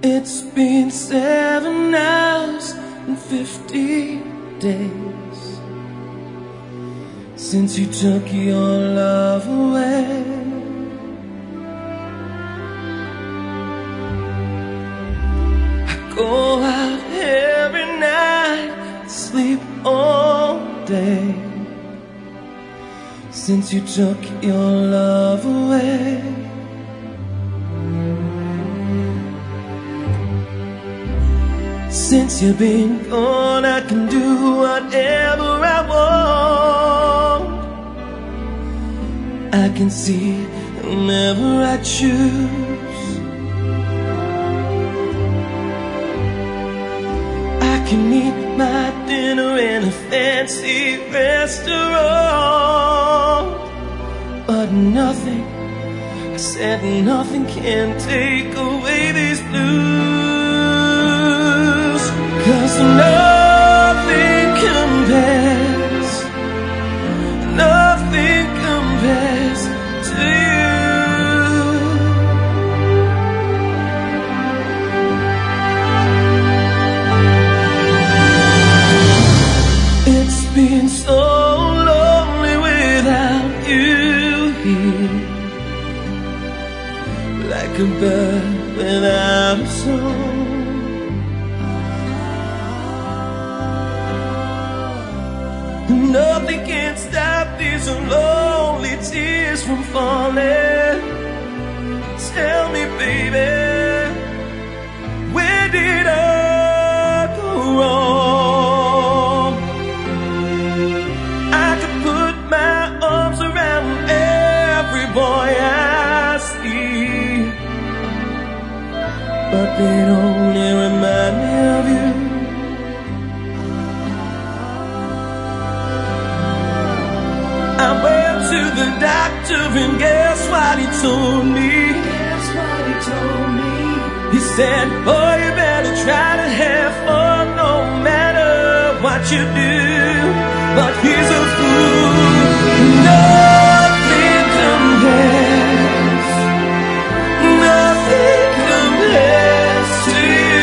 It's been 7 hours and 50 days since you took your love away. I go out every night, sleep all day since you took your love away. Since you've been gone, I can do whatever I want. I can see whomever I choose. I can eat my dinner in a fancy restaurant, but nothing, I said nothing can take away these blues. 'Cause nothing compares, nothing compares to you. It's been so lonely without you here, like a bird without a song. Nothing can stop these lonely tears from falling. Tell me, baby, where did I go wrong? I could put my arms around every boy I see, but they only remind me of you. I went to the doctor and guess what he told me? Guess what he told me? He said, boy, you better try to have fun no matter what you do. But he's a fool. Nothing compares, nothing compares to you.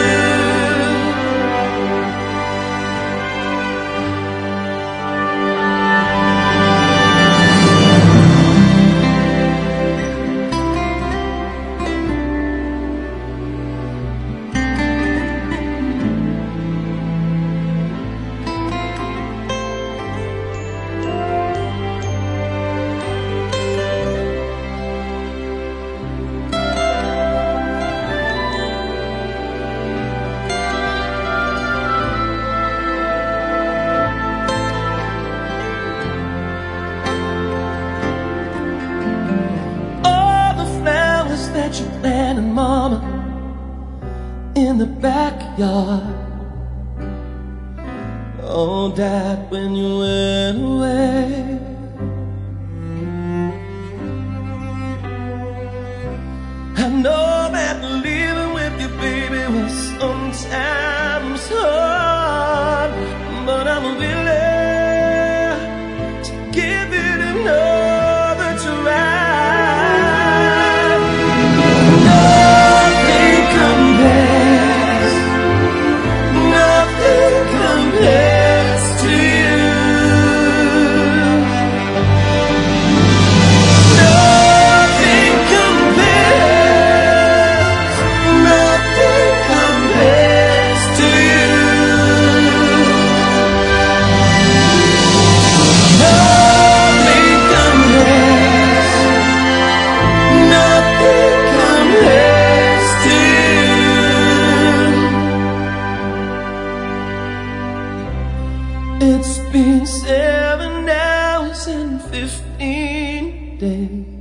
That you planted, mama, in the backyard, all died when you went away. I know that living with you, baby, was sometimes hard, but I'm willing to give it another try. It's been 7 hours and 15 days